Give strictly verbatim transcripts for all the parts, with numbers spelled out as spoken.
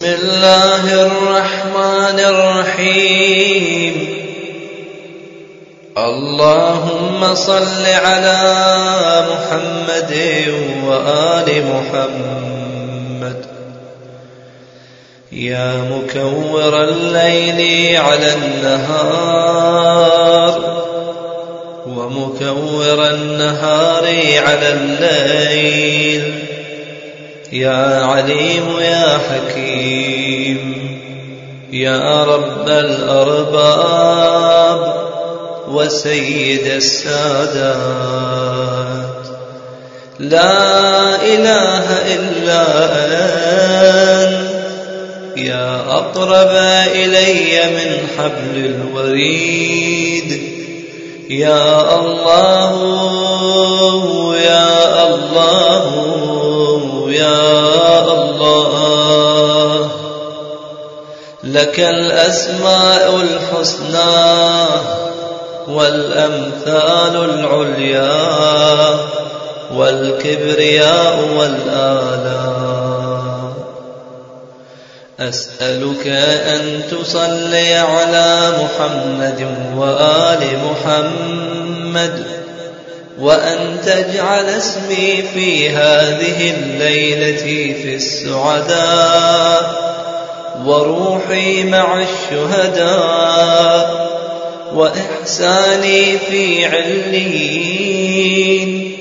بسم الله الرحمن الرحيم. اللهم صل على محمد وآل محمد. يا مكور الليل على النهار ومكور النهار على الليل، يا عليم يا حكيم، يا رب الأرباب وسيد السادات، لا إله إلا أنت، يا أقرب إلي من حبل الوريد، يا الله يا الله يا الله. لك الأسماء الحسنى والأمثال العليا والكبرياء والآلاء. أسألك أن تصلي على محمد وآل محمد، وأن تجعل اسمي في هذه الليلة في السعداء، وروحي مع الشهداء، وإحساني في عليين،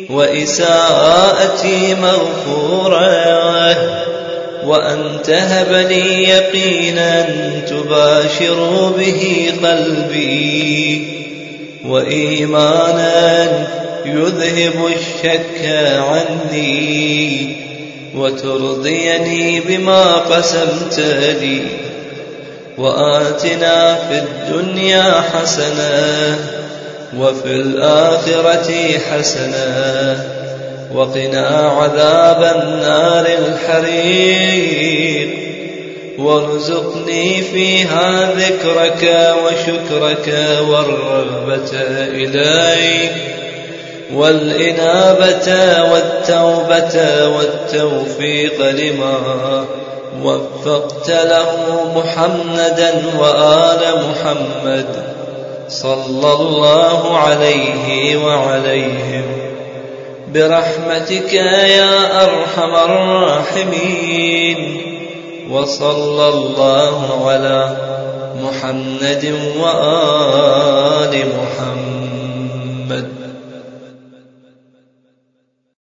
وإساءتي مغفورة، وأن تهب لي يقينا تباشر به قلبي، وإيمانا يذهب الشك عني، وترضيني بما قسمت لي. وآتنا في الدنيا حسنة وفي الآخرة حسنة، وقنا عذاب النار الحريق، وارزقني فيها ذكرك وشكرك والرغبة إليك، والإنابة والتوبة والتوفيق لما وفقت له محمدا وآل محمد صلى الله عليه وعليهم، برحمتك يا أرحم الراحمين. وصلى الله على محمد وآل محمد.